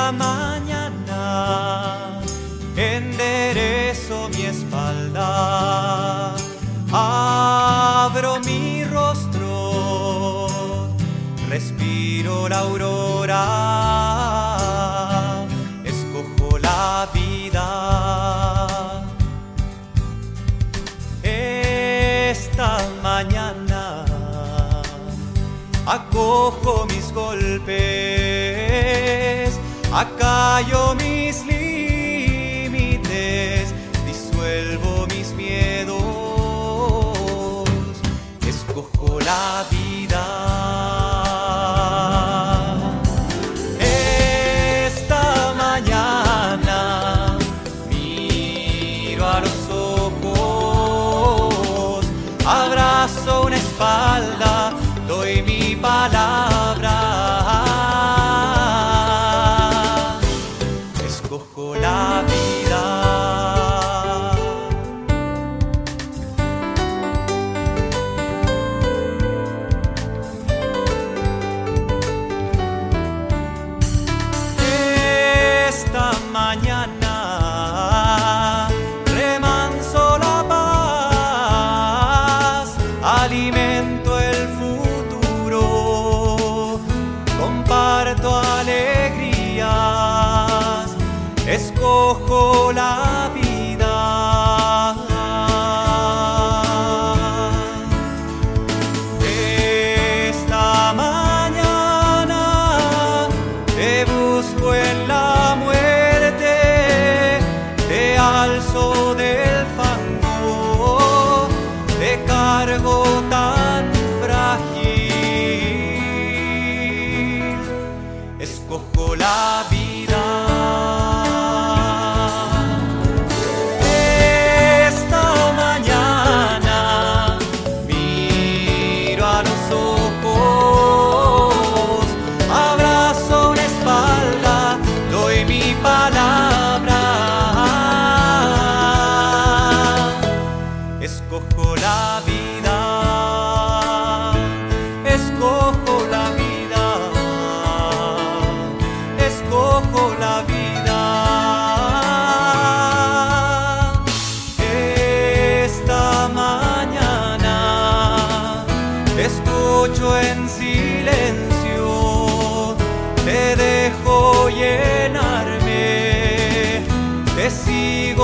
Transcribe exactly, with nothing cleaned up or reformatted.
Esta mañana enderezo mi espalda, abro mi rostro, respiro la aurora, escojo la vida. Esta mañana acojo mis golpes, acallo mis límites, disuelvo mis miedos, escojo la vida. Esta mañana miro a los ojos, abrazo una espalda, doy mi palabra, escojo la vida. Esta mañana remanso la paz, alimento el futuro, comparto alegrías, escojo la vida. Esta mañana te busco en la muerte, te alzo del fango, te cargo tan frágil, escojo la vida. Esta mañana miro a los ojos, abrazo una espalda, doy mi palabra, escojo la vida, escojo la vida, escojo la vida. Esta mañana te escucho en silencio, te dejo llenarme, te sigo